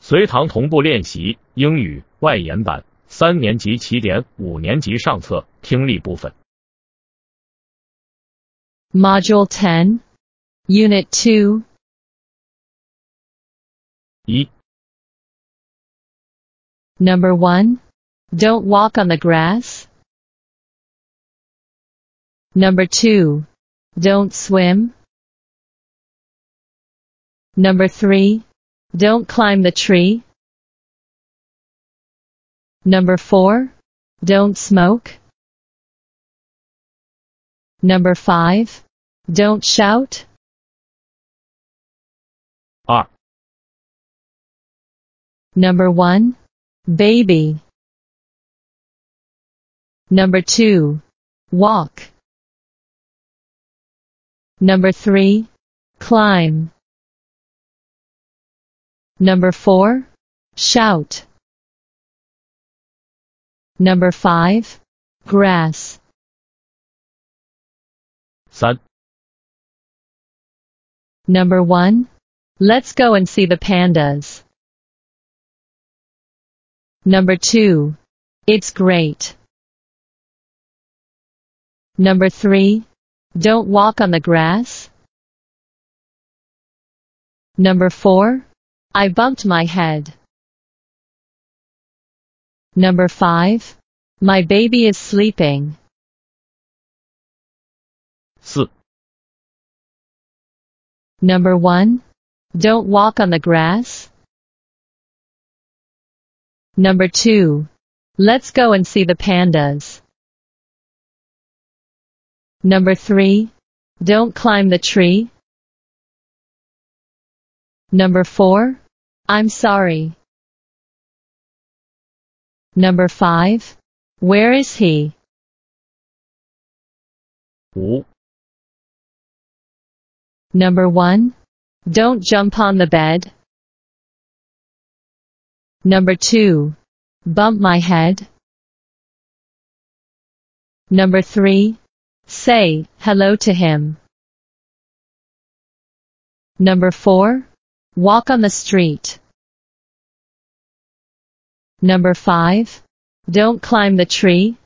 随堂同步练习英语外延版3年级起点5年级上册听力部分。 Module 10, Unit 2. 1. Number 1. Don't walk on the grass. Number 2. Don't swim. Number 3. Don't climb the tree. Number 4. Don't smoke. Number 5. Don't shout. 2. Number 1. Baby. Number 2. Walk. Number 3. Climb. Number 4. Shout. Number 5. Grass. 3. Number 1. Let's go and see the pandas. Number 2. It's great. Number 3. Don't walk on the grass. Number 4. I bumped my head. Number 5. My baby is sleeping. 4. Number 1. Don't walk on the grass. Number 2. Let's go and see the pandas. Number 3. Don't climb the tree. Number 4. I'm sorry. Number 5. Where is he? 5. Number 1. Don't jump on the bed. Number 2. Bump my head. Number 3. Say hello to him. Number 4. Walk on the street. Number 5. Don't climb the tree.